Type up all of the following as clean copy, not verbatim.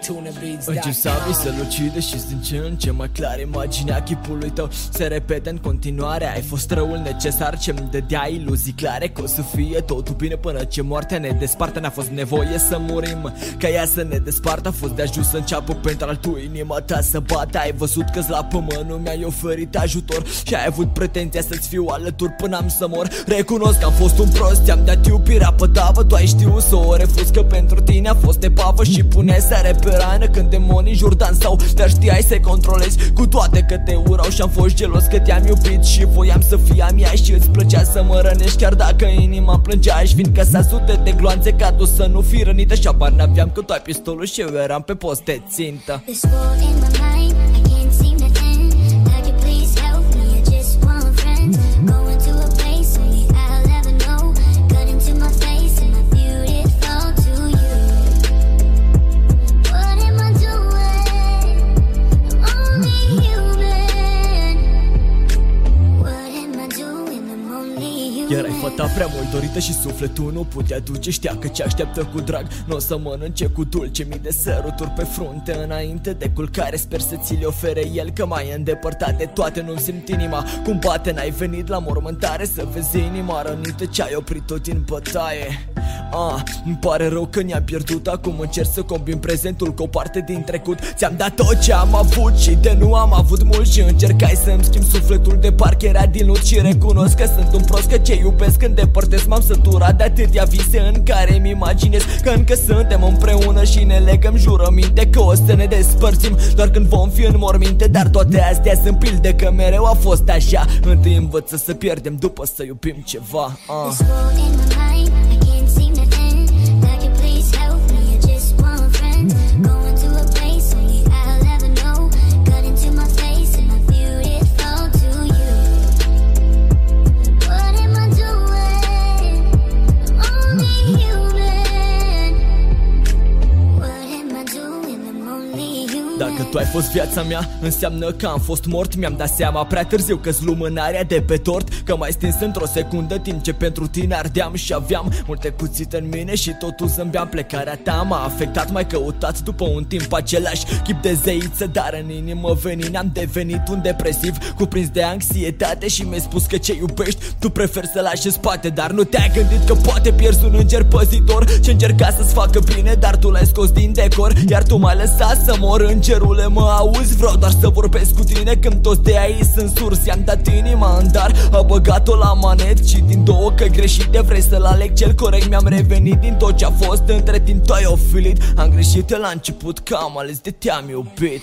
Încep să vis să-l ucide și din ce în ce mai clar imaginea chipului tău se repete în continuare. Ai fost răul necesar ce-mi dădea iluzii clare că o să fie totul bine până ce moartea ne desparte. N-a fost nevoie să murim ca ea să ne despartă, a fost de ajuns să înceapă pentru al tu inima ta să bată. Ai văzut că-s la pământ, nu mi-ai oferit ajutor și ai avut pretenția să-ți fiu alături până am să mor. Recunosc că am fost un prost, ți-am dat iubirea pe tavă, tu ai știut să o refuz că pentru tine a fost epavă și puneai sare pe rană când demonii jur dansau, dar știai să-i controlezi cu toate că te urau și am fost gelos că te-am iubit și voiam să fii a mea și îți plăcea să mă rănești chiar dacă inima plângea, fiindcă s-a sute de gloanțe ca tu să nu fii rănită și abar n-aveam că tu ai pistolul și eu eram pe post de țintă. Erai fata prea mult dorită și sufletul nu putea duce. Știa că ce așteaptă cu drag n-o să mănânce cu dulce. Mii de săruturi pe frunte înainte de culcare, sper să ți le ofere el că mai e îndepărtat de toate. Nu-mi simt inima cum bate, n-ai venit la mormântare să vezi inima rănită ce ai oprit-o din bătaie. Îmi pare rău că ne-am pierdut, acum încerc să combin prezentul cu o parte din trecut. Ți-am dat tot ce am avut și de nu am avut mult și încercai să-mi schimb sufletul de parcă era din lut. Și recunosc că sunt un prost, că ce iubesc când depărtez m-am săturat de atâtea vise în care îmi imaginez că încă suntem împreună și ne legăm jurăminte că o să ne despărțim doar când vom fi în morminte. Dar toate astea sunt pilde că mereu a fost așa, întâi învăță să pierdem după să iubim ceva. Dacă tu ai fost viața mea, înseamnă că am fost mort. Mi-am dat seama prea târziu că-s lumânarea de pe tort, că m-ai stins într-o secundă timp ce pentru tine ardeam și aveam multe cuțite în mine și totul zâmbeam. Plecarea ta m-a afectat, m-ai căutat după un timp același chip de zeiță, dar în inimă venin. Am devenit un depresiv cuprins de anxietate și mi-ai spus că ce iubești tu preferi să lași în spate. Dar nu te-ai gândit că poate pierzi un înger păzitor ce încerca să-ți facă bine, dar tu l-ai scos din decor, iar tu m-ai lăsat să mor. Îngerule, mă auzi? Vreau doar să vorbesc cu tine când toți de aici sunt surzi. I-am dat inima în dar, a băgat-o la manet și din două căi greșite vrei să-l aleg cel corect. Mi-am revenit din tot ce-a fost, între timp tu ai ofilit. Am greșit la început că am ales de te-am iubit.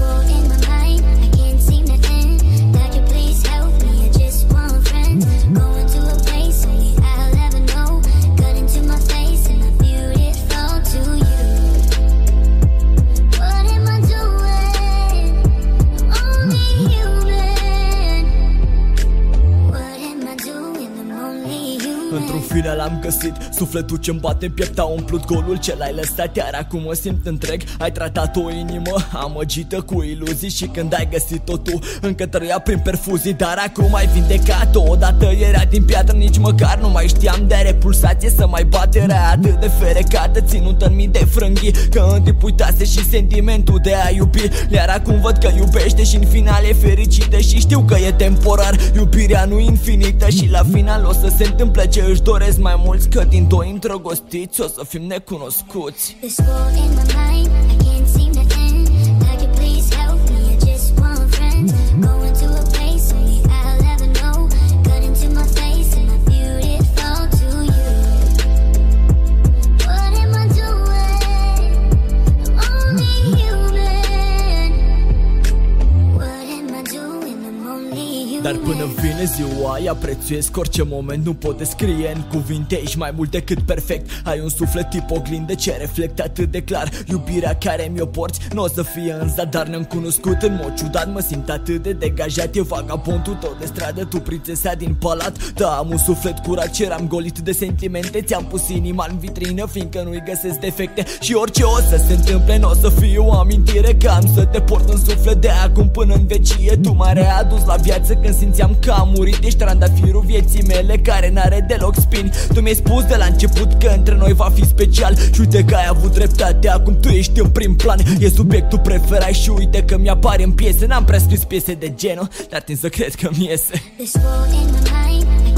Într-un final am găsit sufletul ce-mi bate în piept, a umplut golul ce l-ai lăsat, iar acum mă simt întreg. Ai tratat o inimă amăgită cu iluzii și când ai găsit-o tu încă trăia prin perfuzii. Dar acum ai vindecat-o, odată era din piatră, nici măcar nu mai știam de repulsație să mai bate. Era atât de ferecată, ținută în mii de frânghii, că în timp uitase și sentimentul de a iubi. Iar acum văd că iubește și în final e fericită și știu că e temporar. Iubirea nu infinită și la final o să se întâmple ce își doresc mai mulți, că din doi îndrăgostiți o să fim necunoscuți. Dar până vine ziua aia prețuiesc orice moment, nu pot descrie în cuvinte. Ești mai mult decât perfect, ai un suflet tip oglindă ce reflectă atât de clar iubirea care mi-o porți. Nu o să fie în zadar, ne-am cunoscut în mod ciudat, mă simt atât de degajat. E vagabondul tău de stradă, tu prințesa din palat. Da, am un suflet curat ce eram golit de sentimente. Ți-am pus inima în vitrină fiindcă nu-i găsesc defecte. Și orice o să se întâmple, n-o să fie o amintire că am să te port în suflet de acum până în vecie. Tu m-ai readus la viață când când simțeam că am murit. Ești trandafirul vieții mele care n-are deloc spini. Tu mi-ai spus de la început că între noi va fi special și uite că ai avut dreptate, acum tu ești în prim plan. E subiectul preferat și uite că mi-apare în piese. N-am prea scris piese de genul, dar tind să cred că mi iese.